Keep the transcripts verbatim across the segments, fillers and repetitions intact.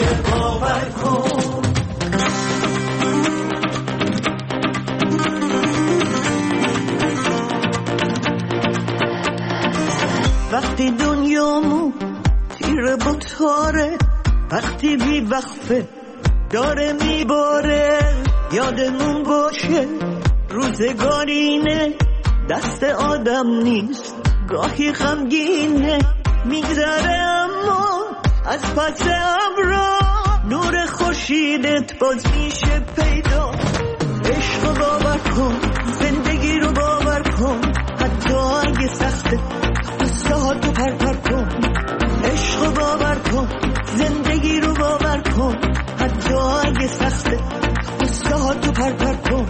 میشه باور کن. وقتی دنیامو تیره بطاره، وقتی بی وقفه داره میباره، یادمون باشه روزگارینه، دست آدم نیست گاهی غمگینه، میگذره اما از پس ابرا نور خورشیدت باز میشه پیدا. عشق رو باور کن، زندگی رو باور کن، حتی اگه سخته قصه ها تو پر پر کن. عشق رو باور کن، زندگی رو باور کن، حتی اگه سخته قصه ها تو پر پر کن.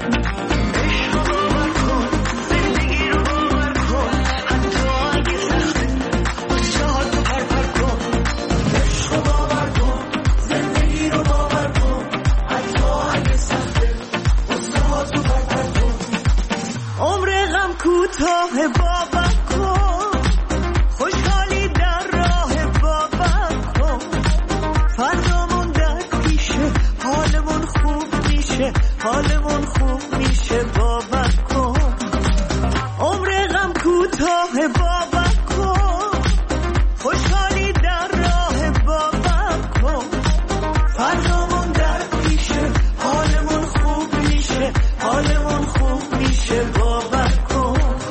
کوتاه باور کن، خوشحالی در راه باور کن، فردامون در پیشه، حالمون خوب میشه، حالمون خوب میشه باور کن. عمر غم کوتاه باور کن، خوشحالی در راه باور کن، فردامون در پیشه، حالمون خوب میشه، حالمون خوب میشه باور کن.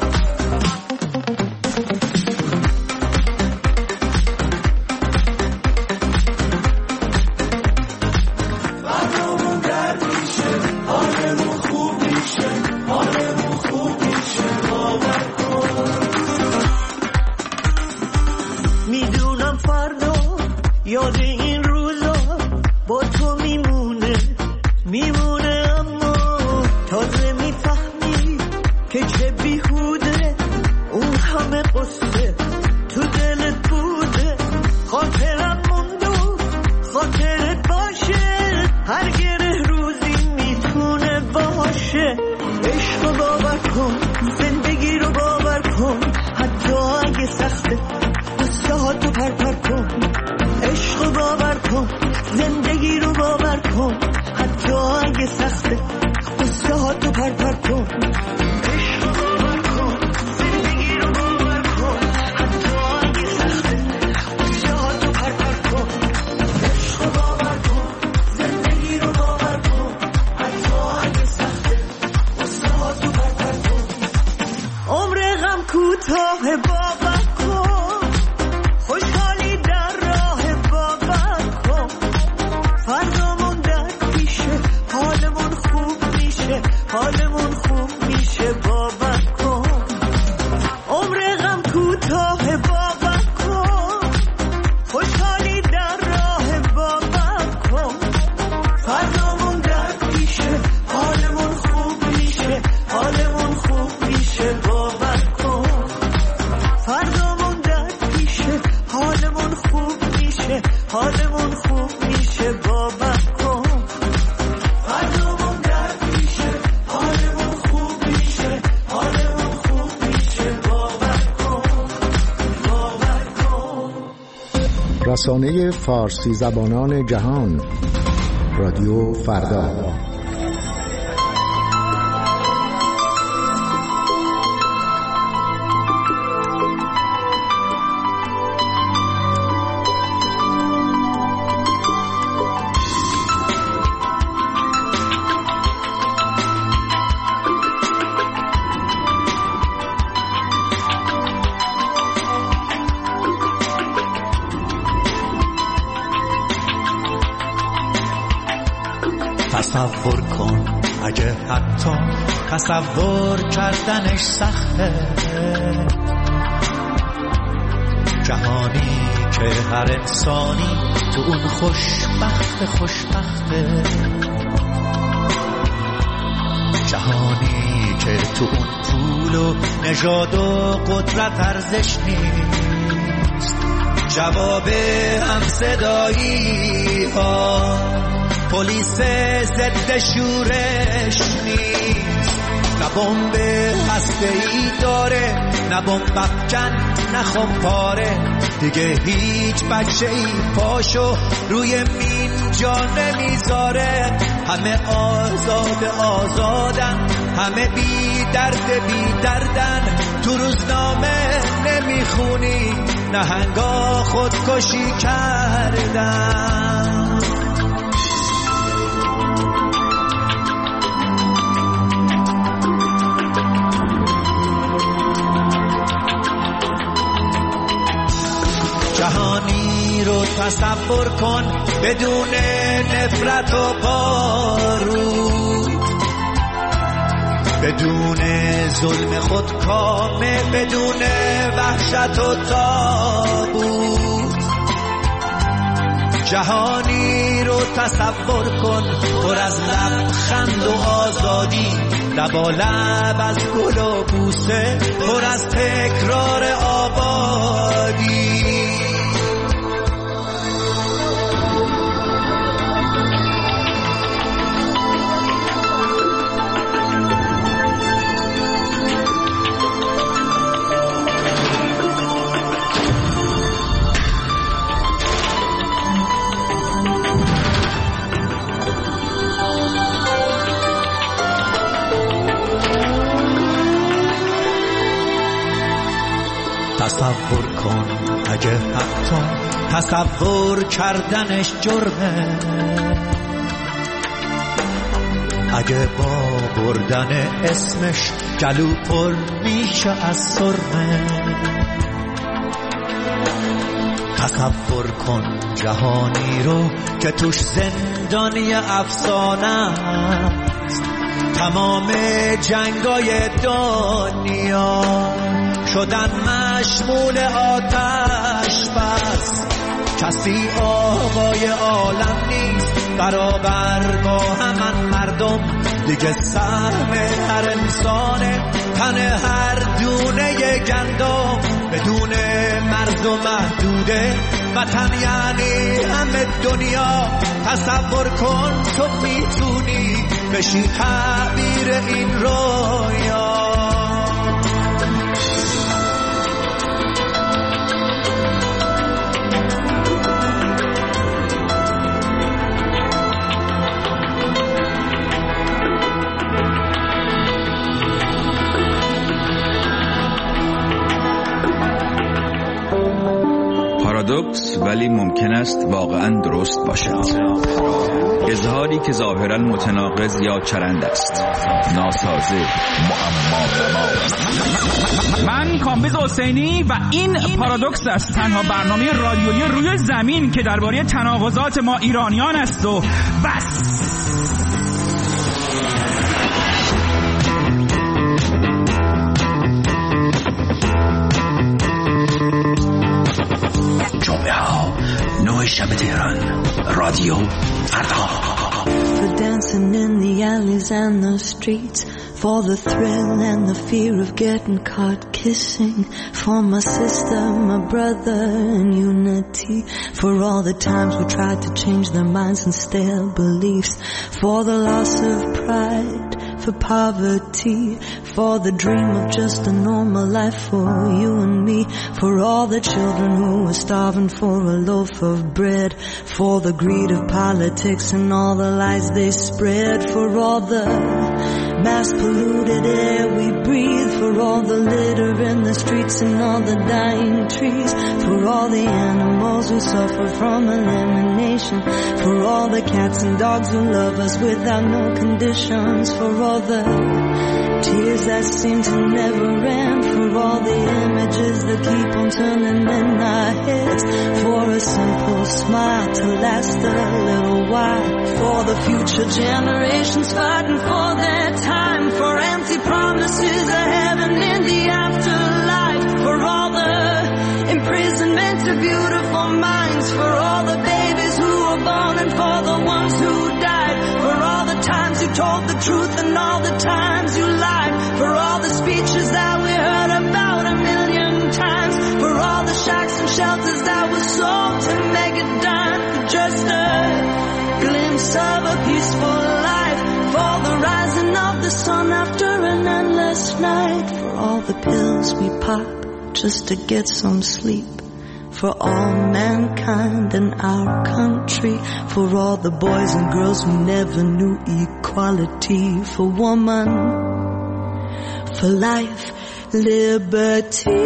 یاد این روزا با تو میمونه میمونه، اما تازه میفهمی که چه بیهوده اون همه قصه تو دلت بوده. خاطرم موندو خاطرت باشه، هر گره روزی میتونه باشه. عشق رو باور کن، زندگی رو باور کن، حتی اگه سخته قصه ها تو پر پر کن. عشق رو باور کن، زندگی رو باور کن، حتی اگه سخته قصه ها تو پر پر کن. عشق رو باور کن، زندگی رو باور کن، حتی اگه سخته قصه ها تو پر پر کن. عشق رو باور کن، زندگی رو باور کن، حتی اگه سخته قصه ها تو پر پر کن. عمر غم کوتاه باور کن، خوشحالی در راه باور کن، فردامون در پیشه، حالمون خوب میشه، حالمون خوب میشه باور کن. عمر غم کوتاه باور کن، خوشحالی در راه باور کن، فردامون در پیشه، حالمون خوب میشه، حالمون خوب میشه باور کن. فردامون در پیشه، حالمون خوب میشه، حالمون خوب میشه باور کن. فردامون در پیشه، حالمون خوب میشه، حالمون خوب میشه باور کن، باور کن. رسانه فارسی زبانان جهان، رادیو فردا. تصور کن اگه حتی تصور کردنش سخته، جهانی که هر انسانی تو اون خوشبخت خوشبخته، جهانی که تو اون پول و نژاد و قدرت ارزش نیست، جواب هم صدایی ها پلیس ضد شورش نیست، نه بمب هسته‌ای داره، نه بمب افکن، نه خمپاره. دیگه هیچ بچه‌ای پاشو روی مین جا نمیذاره. همه آزاد آزادن، همه بی درد بی دردن. تو روزنامه نمیخونی نهنگا خودکشی کردن. جهانی رو تصور کن بدون نفرت و بارود، بدون ظلم خودکامه، بدون وحشت و تابوت. جهانی رو تصور کن پر از لبخند و آزادی، لبالب از گل و بوسه، پر از تکرار آبادی. تصور کن اگه حتی تصور کردنش جرمه، اگه با بردن اسمش گلو پر میشه از سرمه. تصور کن جهانی رو که توش زندانی افسانه است، تمام جنگای دنیا شدن مشمول آتش بس. کسی آقای عالم نیست برابر با همان مردم، دیگه سهم هر انسانه تن هر دونه گندم. بدون مرز و محدوده وطن یعنی همه دنیا. تصور کن تو میتونی بشی تعبیر این رویا. پارادوکس ولی ممکن است واقعا درست باشد. اظهاری که ظاهرا متناقض یا چرند است، ناسازه، معما. من کامبیز حسینی و این پارادوکس است، تنها برنامه رادیویی روی زمین که درباره تناقضات ما ایرانیان است و بس. نوع شب تهران، رادیو فردا. For dancing in the alleys and the streets, for the thrill and the fear of getting caught kissing, for my sister, my brother in unity, for all the times we tried to change their minds and stale beliefs, for the loss of pride, for poverty, for the dream of just a normal life for you and me, for all the children who are starving for a loaf of bread, for the greed of politics and all the lies they spread, for all the mass polluted air we breathe, for all the litter in the streets and all the dying trees, for all the animals who suffer from elimination, for all the cats and dogs who love us without no conditions, for all the tears that seem to never end, for all the images that keep on turning in our heads, for a simple smile to last a little while, for the future generations fighting for their time, for empty promises of heaven in the afterlife, for all the imprisonment of beautiful minds, for all the babies who were born and for the ones who died, for all the times you told the truth and all the times you lied, for all the speeches that we heard about a million times, for all the shacks and shelters that were sold to make it done for just a glimpse of a sun after an endless night, for all the pills we pop just to get some sleep, for all mankind in our country, for all the boys and girls who never knew equality, for woman, for life, liberty.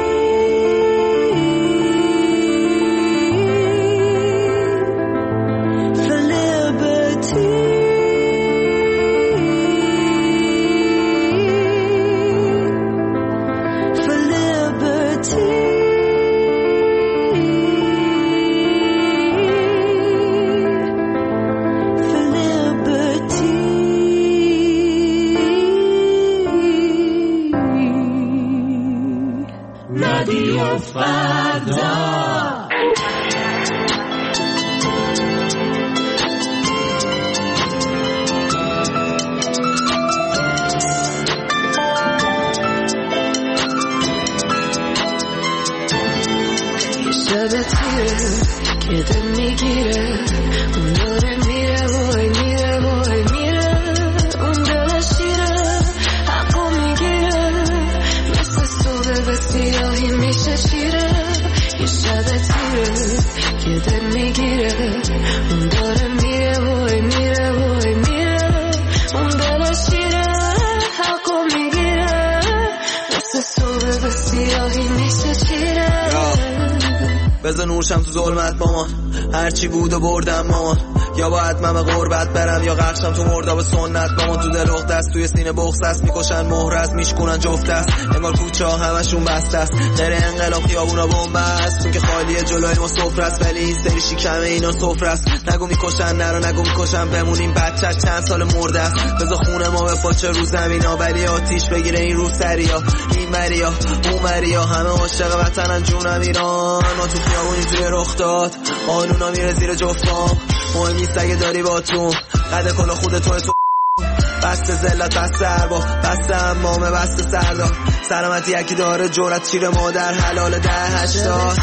بزن نورشم تو ظلمت مامان، هرچی بود و بردم مامان، یا باید من به غربت برم یا غرقشم تو مرداب سنت مامان. تو دل اخت است، توی سینه بغض است، میکشن مهر است، میشکنن جفت است، انگار کوچه ها همشون بسته است، غیر انقلاب خیابونا بمب است، چون که خالیه جلوی ما سفره است، ولی این سری شکم اینا سفره است. نگو میکشن نرو نگو میکشن، بمونیم بچه چند سال مرده است، بذار خونه ما بپاچه رو زمینا، ولی آتیش بگیره این رو سریا، این مریا اون مریا، همه عاشق وطنن جونم ایران. ما تو خیابونی توی رخ داد، قانونا میره زیر جفتام، مهم نیست اگه داری با تو قد کلا خود توی تو، بسته زلت بسته اربا بسته امامه بسته سردار، سلامتی یکی داره جورت شیر مادر حلال ده هشتاد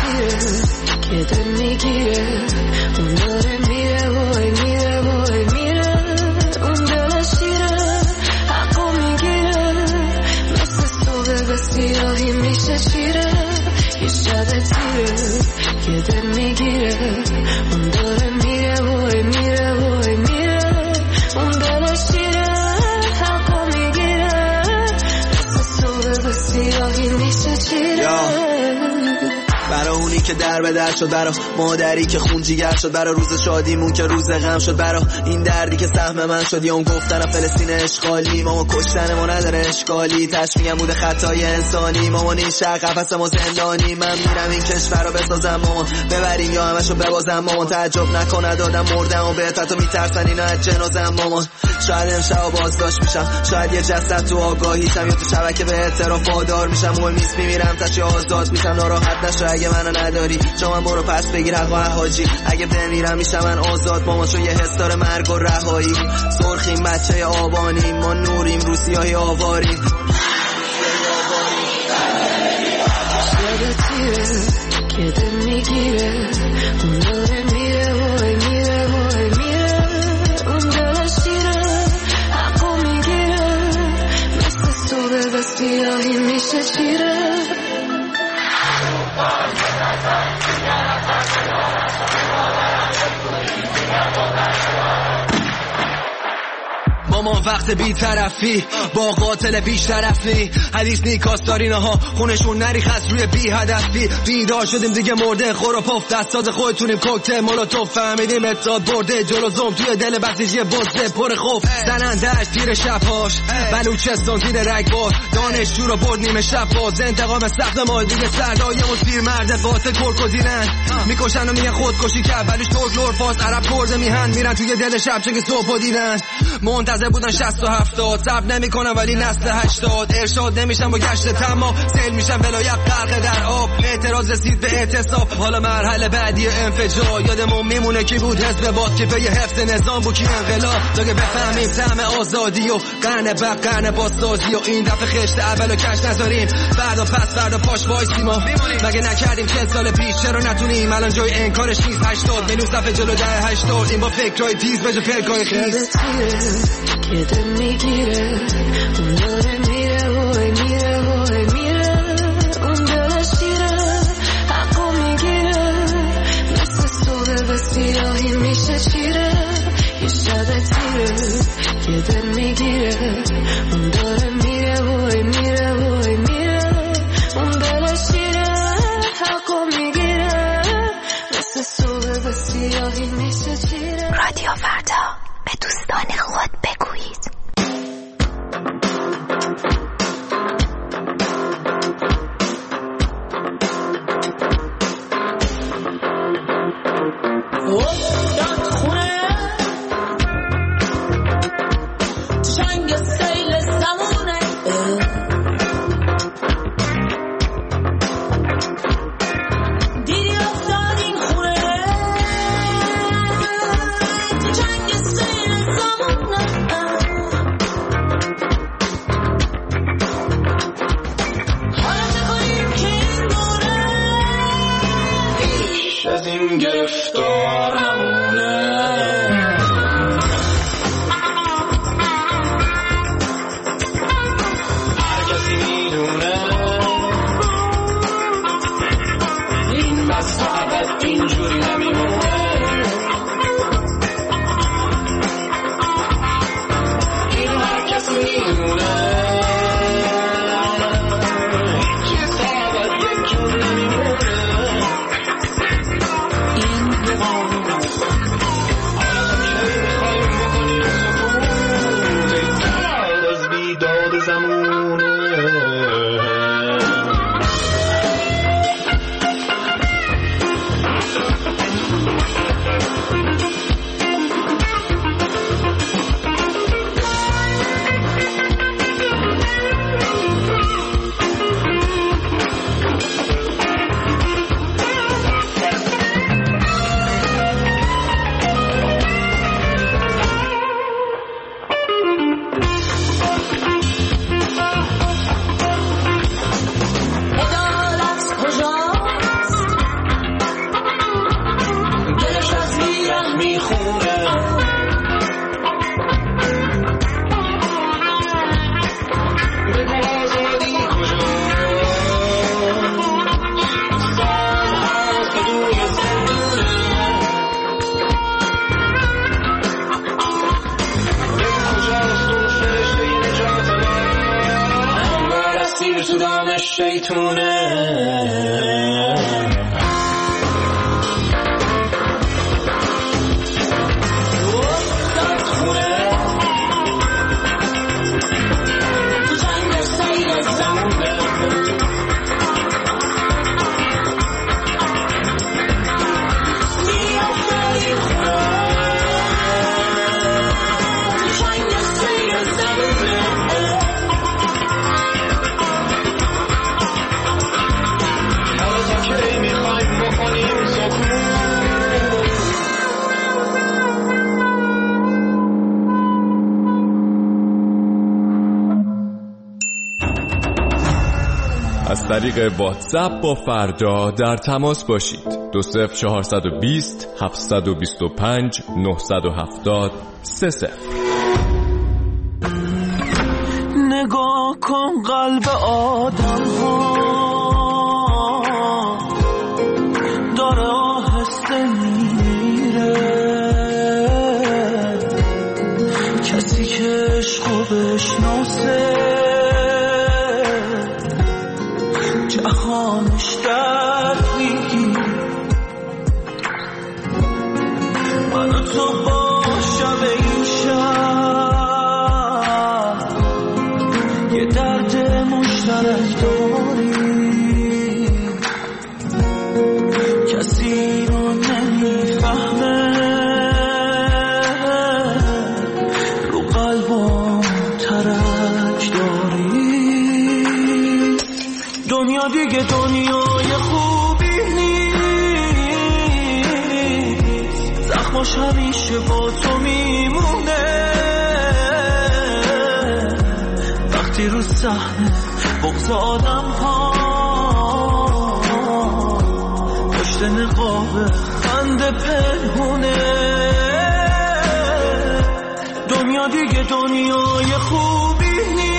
که دل میگیره اون داره میره وای میره وای میره، اون دل شیره حقو میگیره، مثل صبح به سیاهی میشه شیره، یه شب تیره که دل میگیره اون داره میره وای میره وای میره، اون دل شیره حقو میگیره، مثل صبح به سیاهی میشه شیره. برا اونی که در به در شد، برا مادری که خون جیگر شد، برا روز شادیمون که روز غم شد، برا این دردی که سهم من شد، یا اون گفتن فلسطین اشغالی، ماما کشتن ما نداره اشکالی، تشمیعم بوده خطای انسانی، مامان این شهر قفس ما زندانی، من میرم این کشور رو بسازم مامان، ببریم یا همشو ببازم مامان، تعجب نکنه دادم مردم و بهت حتی میترسن اینا از جنازم مامان. شاید امشب بازداشت میشم، شاید یه جسد تو آگاهیشم، یا تو شبکه به اعتراف وادار میشم، مهم نیست میمیرم تشی آزاد میشم، ناراحت نشو اگه منو نداری، چون من برو پس بگیر حق و حاجی، اگه بمیرم میشم من آزاد مامان، چون یه حس داره مرگ و رهایی، سرخیم بچه آبانیم، ما نوریم رو سیاهی آواریم، شب تیره که دل میگیره اون داره میره وای میره وای میره، اون دل شیره حقو میگیره، مثل صبح به سیاهی میشه شیره. مامان وقت بی طرفی با قاتل بیش طرفی، حدیث نیکاس دارینه ها خونشون نریخ از روی بی هدفی، بیدار شدیم دیگه مرده خور و پف، دستاز خودتونیم کوکتل مولوتوف، فهمیدیم اتحاد برده جلو زوم، توی دل بسیجی بزده پر خوف، زنندهش تیر شبهاش، بلوچستان تیر رگبار، دانشجو رو برد نیمه شب باز، انتقام سخت ما دیگه سردایمون پیر مرد قاتل کرکودیرن، میکشن و میگن خودکشی کرد، ولیش ترک لور فاس عرب کرده میهن، میرن توی دل شب چه که صبح دیدن، منتظر بودن شصت و هفتاد، صبر نمیکنن ولی نسل هشتاد، ارشاد نمیشن با گشت تمام، سیل میشن ولایت غرق در آب، اعتراض رسید به اعتصاب، حالا مرحله بعدی انفجار، یادمون میمونه کی بود حزب باد که پی حفظ نظام بود کی انقلاب، دیگه بفهمیم طعم آزادی و قرن بعد قرن بازسازی، و این دفعه خشت اولو کش نذاریم، فردا پس فردا پاش وایسیم، مگه نکردیم چه سال پیش، چرا نتونیم الان جای انکارش نیست، هشتاد میلیون صفحه جلو ده هشتاد، این با فکرای تیز بجا پلکای خیز، یه دل میگیره اون داره میره وای میره وای میره اون دلش دیره حقو میگیره مثل صبح به سیاهی میشه چیره یه شب تیره یه دل میگیره اون داره میره وای میره وای میره اون دلش دیره حقو میگیره مثل صبح به سیاهی میشه چیره. رادیو فردا، به دوستان خود بگویید. از طریق واتساپ با فردا در تماس باشید. دو صفر چهارصد و بیست هفتصد و بیست و پنج نهصد و هفتاد سه صفر. نگاه کن قلب آدم ها داره آهسته میره، کسی که عشقو بشناسه جهانش درد میگیره. من و تو با شب این شب یه درد مشترک داریم، کسی رو نمیفهمه، رو قلبم ترک داریم. دنیا دیگه دنیای خوبی نیست، زخماش همیشه با تو میمونه. وقتی رو صحنه بغض آدم ها پشت نقاب خنده پنهونه. دنیا دیگه دنیای خوبی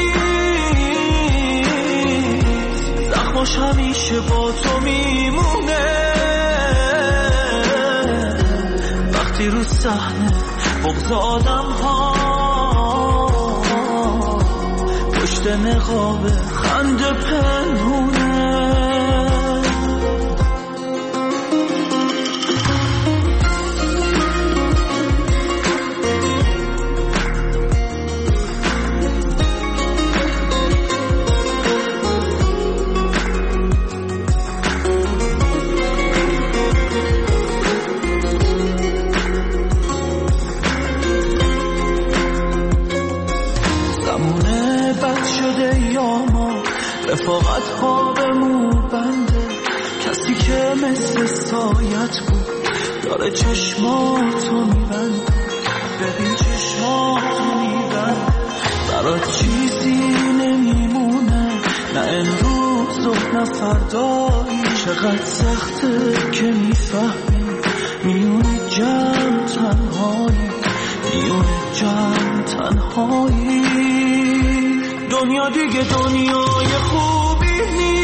نیست، زخماش همیشه با تو میمونه. وقتی رو صحنه بغض آدم ها پشت نقاب خنده پنهونه. رفاقت ها به مو بنده، کسی که مثل سایت بود داره چشماتو میبنده. ببین چشماتو میبنده، برات چیزی نمیمونه، نه امروز و نه فردایی. چقدر سخته که میفهمی میونه جمع تنهایی، میونه جمع تنهایی. دنیا دیگه دنیای خوبی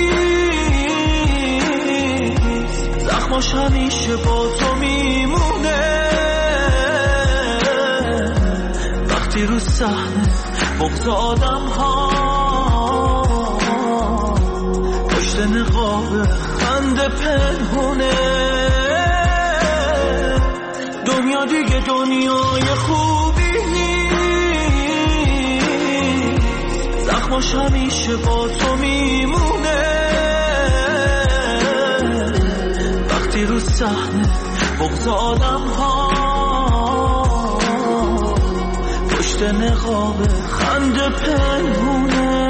نیست، زخماش همیشه با تو میمونه. وقتی رو صحنه بغض آدم ها پشت نقاب خنده پنهونه. دنیا دیگه دنیای خوبی زخماش همیشه با تو میمونه. وقتی رو صحنه بغض آدم ها پشت نقاب خنده پنهونه.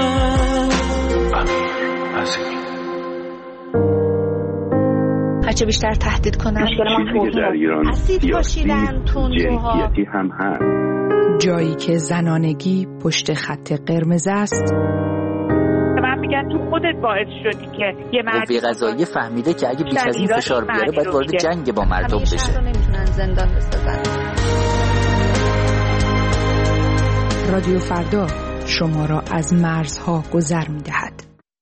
هرچه بیشتر تهدید کنن چیزی که در ایران سیاسی جنسیتی هم هست. جایی که زنانگی پشت خط قرمز است. من میگم تو خودت باعث شدی که یه مردی قضایی فهمیده که اگه بیش از این فشار بیاره باید وارد جنگ با مردم بشه. شهر رو نمیتونن زندان بسازن. رادیو فردا شما را از مرزها گذر میدهد.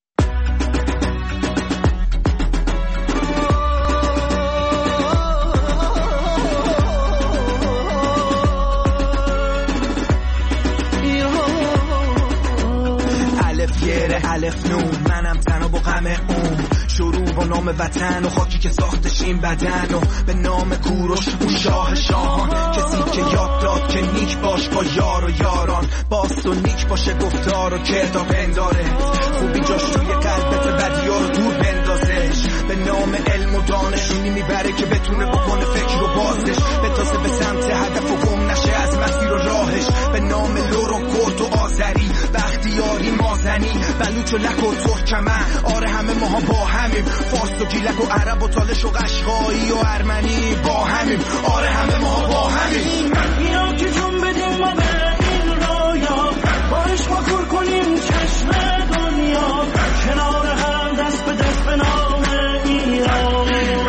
الف نون منم تنها با غم اون شروع با نام وطن و خاکی که ساختش این بدن و به نام کوروش اون شاه شاهان، کسی که یاد داد که نیک باش با یار و یاران، باست و نیک باشه گفتار و کردار پنداره، خوبی جاش روی قلبت بدیا رو دور بندازش، به نام علم و دانشونی میبره که بتونه بکنه فکر و بازش، بتازه به سمت هدف و گم نشه از مسیر و راهش، به نام لور و کرد و آذری بختیاری مازنی بلوچ و لک و ترکمن، آره همه ماها با همیم، فارس و گیلک و عرب و تالش و قشقایی و ارمنی با همیم، آره همه ماها با همیم. اینا که جون بدیم ما به این رویا، باش ما کور کنیم چشم دنیا، کنار هم دست به دست به نام ایران.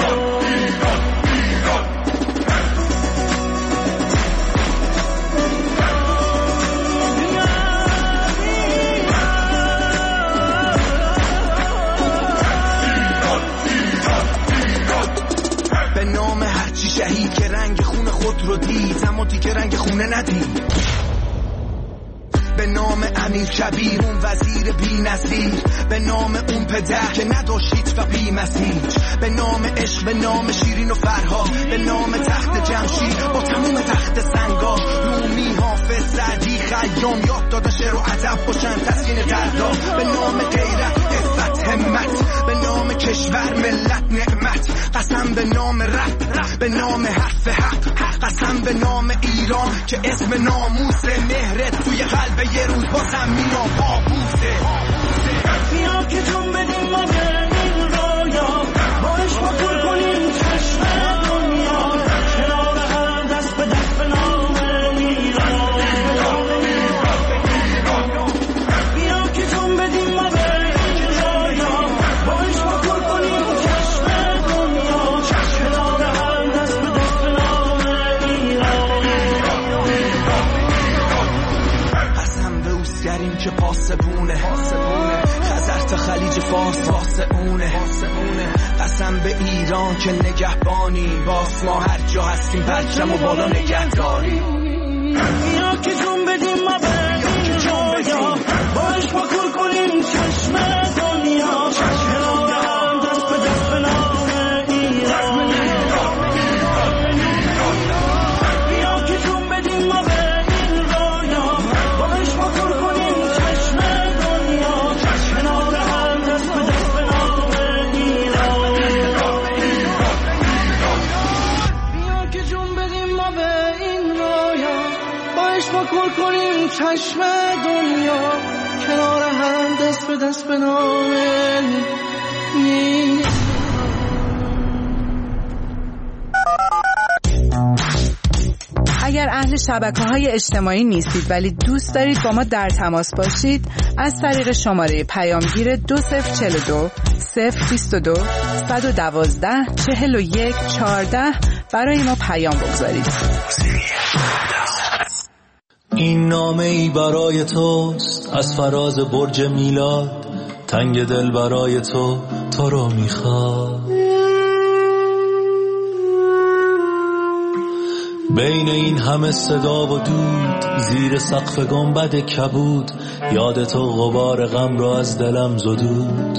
شهید که رنگ خون خود رو دید اما دیگه رنگ خونه ندید، به نام امیر کبیر اون وزیر بی نظیر، به نام اون پدر که نداشت هیچ و بی مسیر، به نام عشق، به نام شیرین و فرهاد، به نام تخت جمشید با تموم تخت سنگا، رومی حافظ سعدی خیام یاد دادن شعر و ادب باشن تسکین دردا، به نام غیرت عزت همت، به نام کشور ملت نعمت، قسم به نام رب، به نام حرف حق، قسم به نام ایران که اسم ناموس مهرت توی قلب یه روز بازم مینا بابوسه. بیا که جون بدیم ما به این رویا، باش ما کور کنیم چشم دنیا، کنار هم دست به دست به نام ایران. بیا که جون بدیم ما به این رویا، باش ما کور کنیم چشم دنیا، کنار هم دست به دست به نام ایران. داریم که پاسبونه خزر تا خلیج فارس واسه اونه قسم به ایران که نگهبانیم باز ما هر جا هستیم پرچم و بالا نگه داریم یا که جون بدیم ما بدیم جایا باش پاکور کنیم چشم دنیا کنارم دست به دست به نام ایران یا که جون بدیم ما بدیم رایا باش پاکور کنیم چشم دنیا کنارم دست به دست به نام ایران یا که جون بدیم ما به این رایا باش پاکور کنیم چشم دنیا کنار هم دست به دست به نام ایران. اگر اهل شبکه‌های اجتماعی نیستید ولی دوست دارید با ما در تماس باشید، از طریق شماره پیامگیر دو صفر چهل و دو صفر بیست و دو صد و دوازده چهل و یک چهارده برای ما پیام بگذارید. این نامه ای برای توست از فراز برج میلاد، تنگ دل برای تو تو رو میخواد. بین این همه صدا و دود، زیر سقف گنبد کبود، یاد تو غبار غم را از دلم زدود.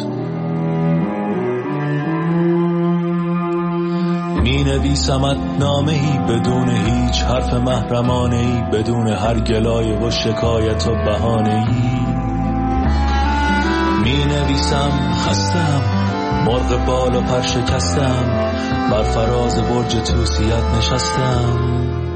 می نویسمت نامه ای بدون هیچ حرف محرمانه ای، بدون هر گلایه و شکایت و بهانه ای. می نویسم خستم، مرغ بال و پر شکستم، بر فراز برج توسیت نشستم.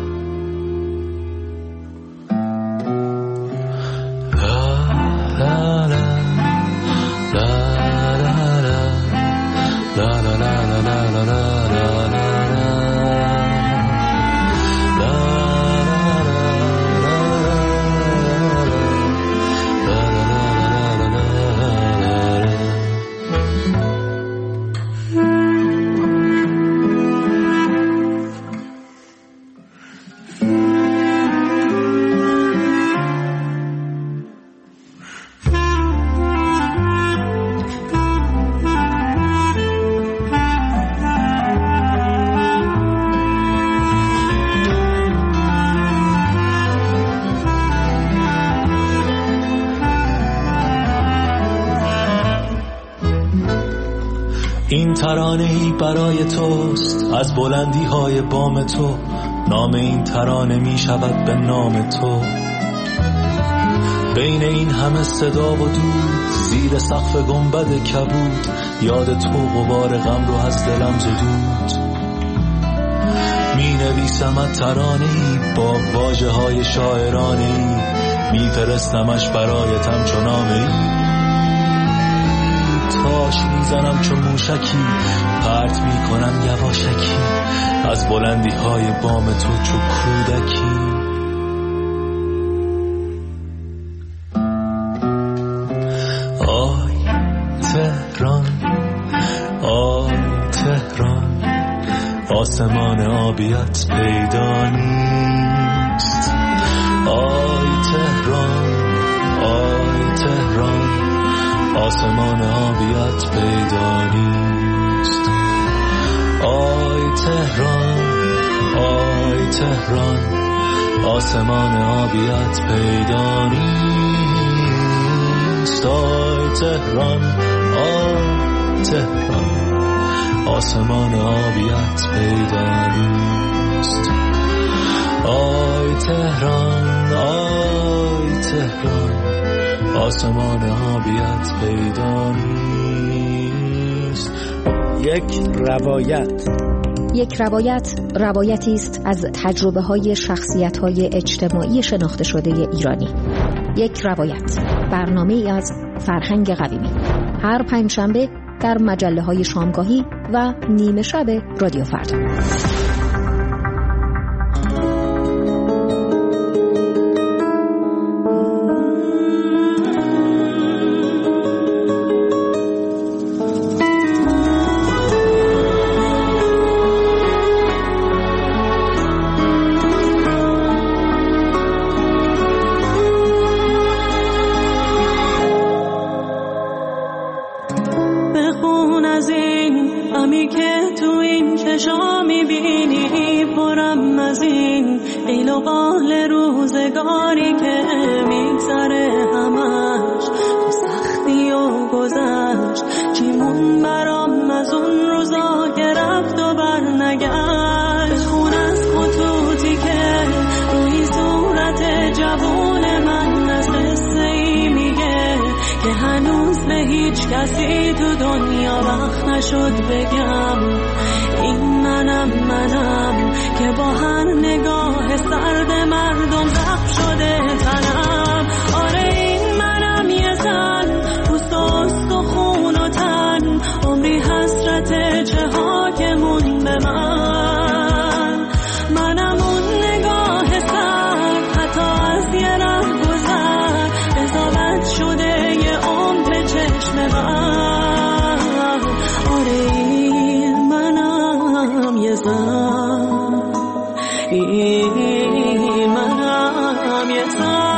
این ترانه‌ای برای توست از بلندی های بام تو، نام این ترانه می شود به نام تو. بین این همه صدا و دود، زیر سقف گنبد کبود، یاد تو غبار غم رو از دلم زدود. می نویسمت ترانه‌ای با واژه های شاعرانه‌ای، می فرستمش برایتم چو نامه‌ای. تاش میزنم چون موشکی، پرت میکنم یواشکی، از بلندی های بام تو چو کودکی. آی تهران، آی تهران، آسمان آبیت پیدا نیست. آی تهران، آی تهران، آسمان آبیت پیدا نیست. آی تهران، آی تهران، آسمان آبیت پیدا نیست. آی تهران، آی تهران، آسمان آبیت پیدا نیست. آی تهران، آی تهران، آسمان آبیت پیدا نیست. یک روایت. یک روایت روایتی است از تجربه های شخصیت های اجتماعی شناخته شده ایرانی. یک روایت، برنامه ای از فرهنگ قویمی، هر پنجشنبه در مجله های شامگاهی و نیمه شب رادیو فردا. روزگاری که میگذره همش تو سختی و گذشت، چی مون برام از اون روزا که رفت و برنگشت. خون از خطوطی که روی صورت جوون من از قصه ای میگه که هنوز به هیچ کسی تو دنیا وقت نشد بگم. این منم منم که با هر نگاه سرد مردم زخم شده تنم. آره این منم یه زن پوست و استخون و تن، عمری حسرت چه ها که مون به من. منم اون نگاه سر حتی از یه ره گذر، قضاوت شده یه عمر چشم من. آره این منم یه زن، این منم یه زن.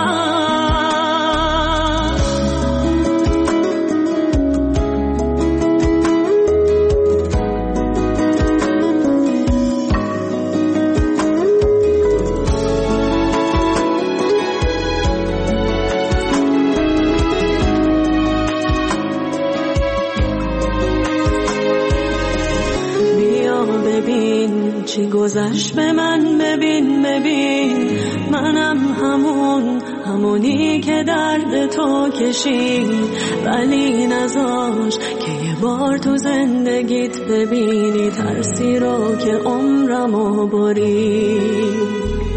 ببین چی گذشت به من، ببین ببین منم همون همونی که درد تو کشید، ولی نذاش که یه بار تو زندگیت ببینی ترسی رو که عمرمو برید.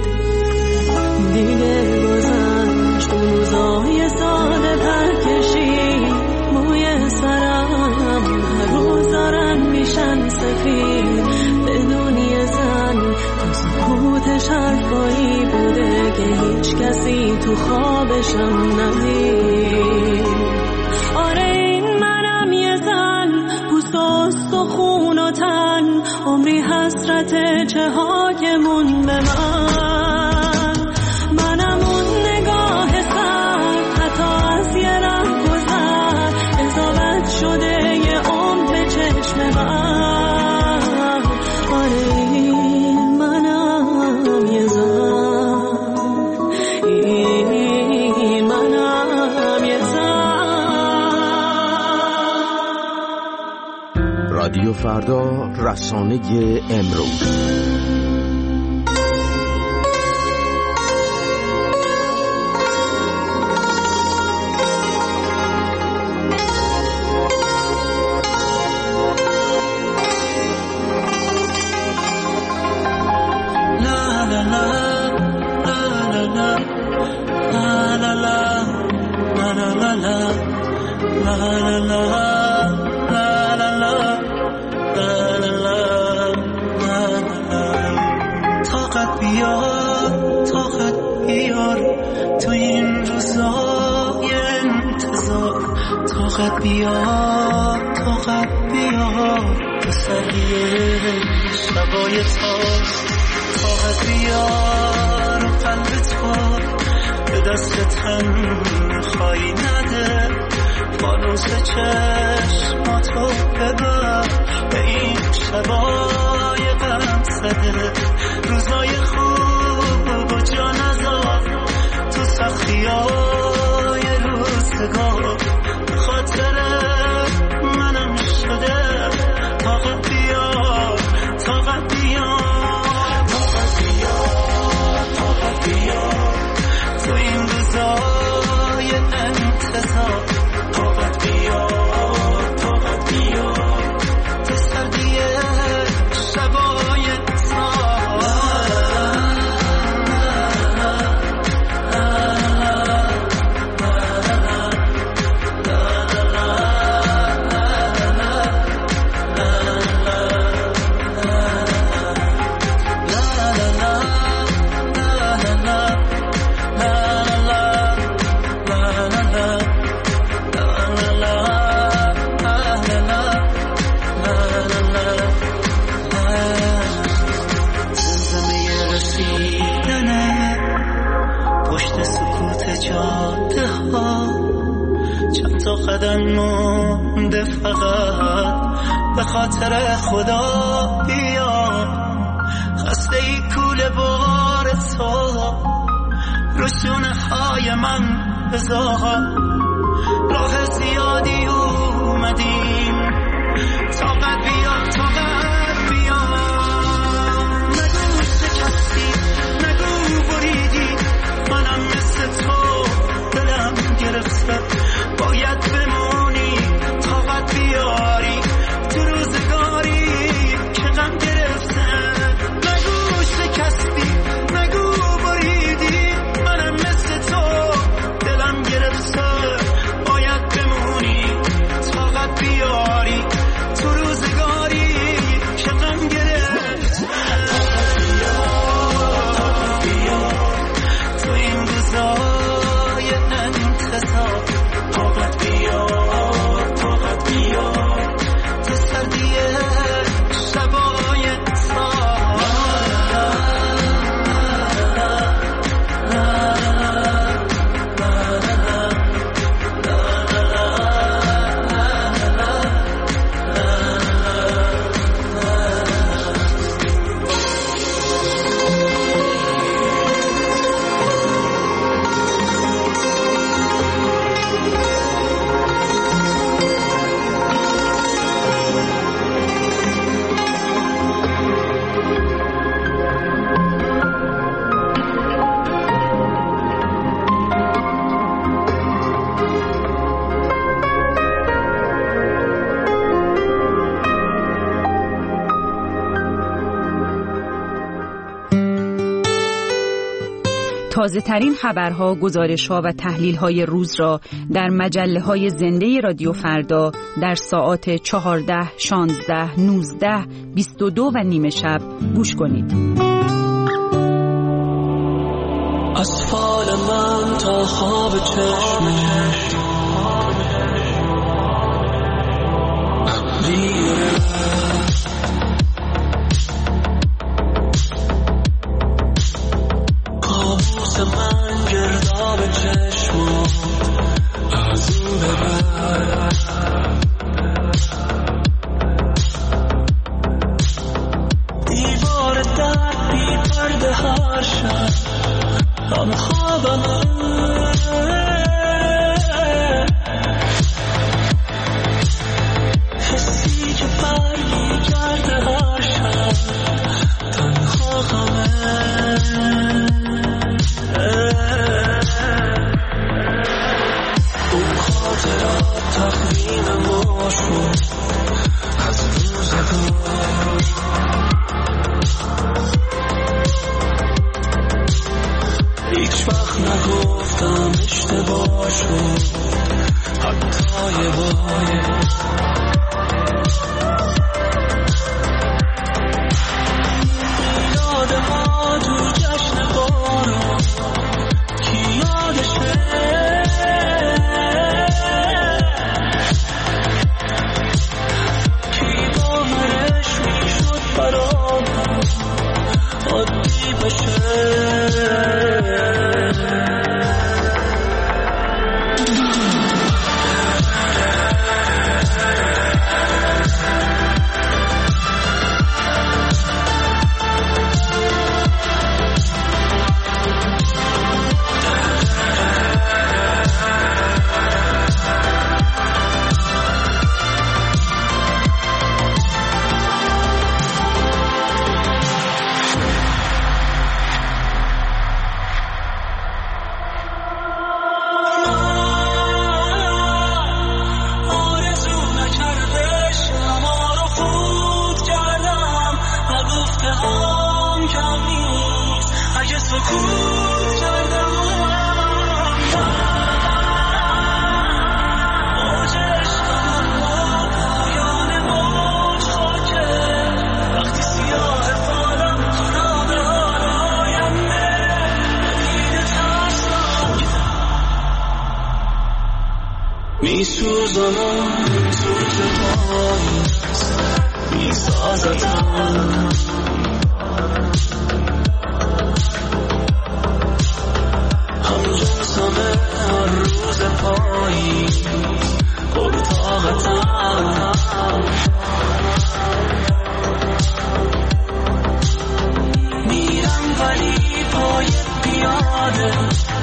دیگه گذشت اون روزای ساده پر کشید، موی سرم هر روز دارن میشن سفید. بدون یه زن تو سکوتش حرفایی بوده که هیچ کسی تو خوابشم ندید. آره این منم یه زن پوست و استخون و تن، عمری حسرت چه ها که مون به من. منم اون نگاه سر حتی از یه ره گذر، قضاوت شده یه عمر چشم من. آره این منم یه زن، این منم یه زن. رادیو فردا، رسانه امروز. طاقت بیار طاقت بیار تو این روزای انتظار، طاقت بیار طاقت بیار تو سریع شبای تار، طاقت بیار قلب تو به دست تنهایی نده، فانوس چشماتو ببر به این شبای غم زده. روزای خوب و جا نذار تو سختیای روزگار، خاطر منم شده. طاقت بیار طاقت بیار طاقت بیار طاقت بیار تو این روزای انتظار، طاقت بیار طاقت بیار تو سردی شبای تار. قدم مونده فقط به خاطر خدا بیا، خسته ای کوله بار تو رو شونه های من بذار. راه زیادی اومدیم، طاقت بیا طاقت بیا. نگو شکستی، نگو بریدی، منم مثل تو دلم گرفته. باید بمونی، طاقت بیاری تو روزگاری که غم گرفته. نگو شکستی، نگو بریدی، منم مثل تو دلم گرفته. باید بمونی، طاقت بیاری تو روزگاری که غم گرفته. طاقت بیار تو این روزای انتظار. طاقت بیار، طاقت بیار تو سردی شبای تار. تازه ترین خبرها، گزارش‌ها و تحلیل‌های روز را در مجله‌های زنده رادیو فردا در ساعات چهارده، شانزده، نوزده، بیست و دو و نیمه شب گوش کنید. از فال من تا خواب چشمش کابوس من گرداب چشم از اون ببر. دیوار درد بی پرده هر شب هم خوابم. حسی که فرقی کرده هر شب تنها غمه. اون خاطرات تقدیم ما شد از روزگار. هیچ وقت نگفتم اشتباه شد حتی یه بار. یاد ما تو جشن بارون کی یادشه. کی باورش میشد برامون عادی بشه. می سوزم سوز پاییز می سازتم. هم جنسمه هر روز پاییز پر طاقتم. میرم ولی پای پیاده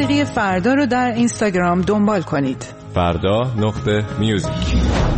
موسیقی فردا رو در اینستاگرام دنبال کنید. فردا نقطه میوزیک.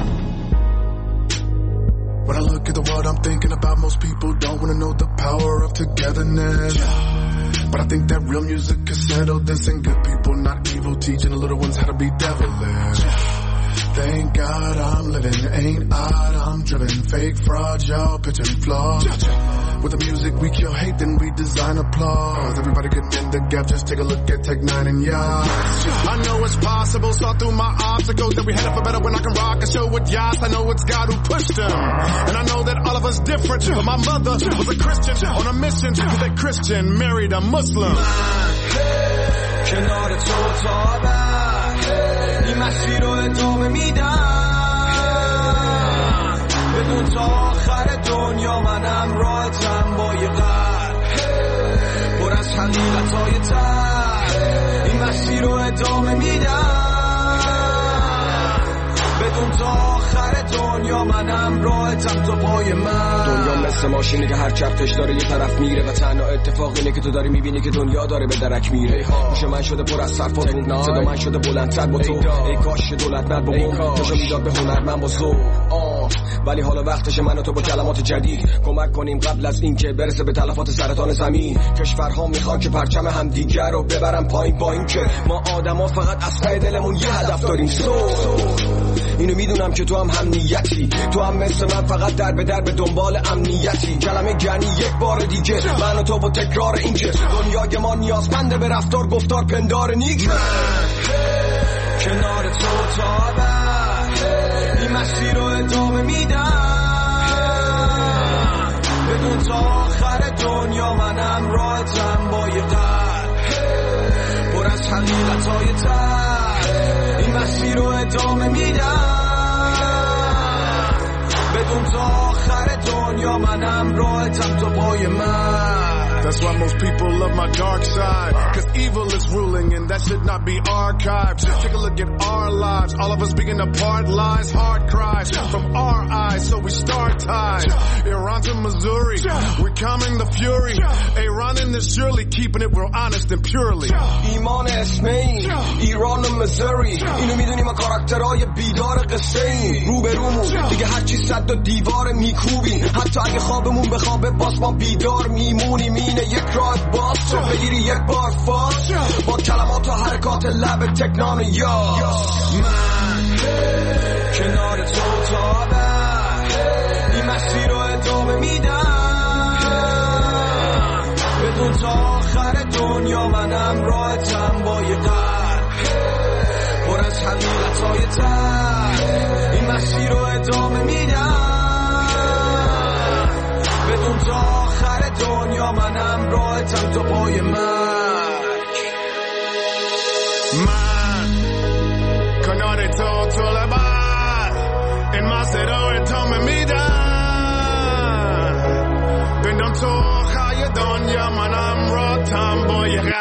When I look at the world, I'm thinking about most people don't want to know the power of togetherness. But I think that real music can settle this, and good people, not evil, teaching the little ones how to be devilish. Thank God I'm living, ain't odd, I'm driven. Fake fraud, y'all pitching flaws. With the music we kill hate, then we design applause. Everybody getting in the gap, just take a look at Tech Nine and Yas. I know it's possible, saw through my obstacles, that we headed for better when I can rock a show with Yas. I know it's God who pushed them, and I know that all of us different. But my mother was a Christian on a mission, cause that Christian married a Muslim. کنار تو تا بعد این مسیر رو ادامه میدم بدون تا آخر دنیا منم راحتم با یه قلب پر از حقیقت‌های تر این مسیر رو ادامه میدم بدون تا آخر دنیا منم راحتم تا پای من. دنیا مثل ماشینی که هر چرخش داره یه طرف میره و تنها اتفاق اینه که تو داری میبینی که دنیا داره به درک میره. گوش من شده پر از صرفاتون، صدا من شده بلندتر با تو. ای کاش دولت ند با بوم تاشو میداد به هنرمند با ذوق. ولی حالا وقتشه من و تو با کلمات جدید کمک کنیم قبل از اینکه برسه به تلفات سرطان زمین. کشورها میخوان که پرچم همدیگر رو ببرن پایین، با این که ما آدما فقط از ته دلمون یه هدف داریم. سو اینو میدونم که تو هم هم نیتی، تو هم مثل من فقط در به در به دنبال امنیتی. کلمه گنی یک بار دیگه من و تو با تکرار این که دنیای ما نیازمنده به رفتار گفتار پندار نیک. من کنار تو تا بعد این مسیر رو ادامه میدم بدون تا آخر دنیا منم راحتم با یه قلب پر از حقیقت‌های تر این مسیر رو ادامه میدم بدون تا آخر دنیا منم راحتم تا پای من. That's why most people love my dark side, cause evil is ruling and that should not be archived. Just take a look at our lives, all of us being apart, lies, hard cries from our eyes, so we start ties. Iran to Missouri, we're calming the fury. Iran in this surely keeping it real honest and purely. ایمان اسمین ایران و مزوری اینو میدونی ما کاراکترهای بیدار قصه این رو به رومون دیگه هرچی صد و دیوار میکوبیم حتی اگه خوابمون به خوابه باز ما بیدار میمونیم. اینه یک راه باز تو بگیری یک بار فاز با کلمات و حرکات لب تکنان یاس. من کنار تو تا بعد این مسیر رو ادامه میدم بدون تا آخر دنیا منم راحتم با یه قلب پر از حقیقت‌های تر این مسیر رو ادامه میدم بدون تا آخر دنیا منم راحتم تا پای مرگ. من کنار تو تو لبد این مسیر رو ادامه میدم بدون تا آخر دنیا منم راحتم با یه قلب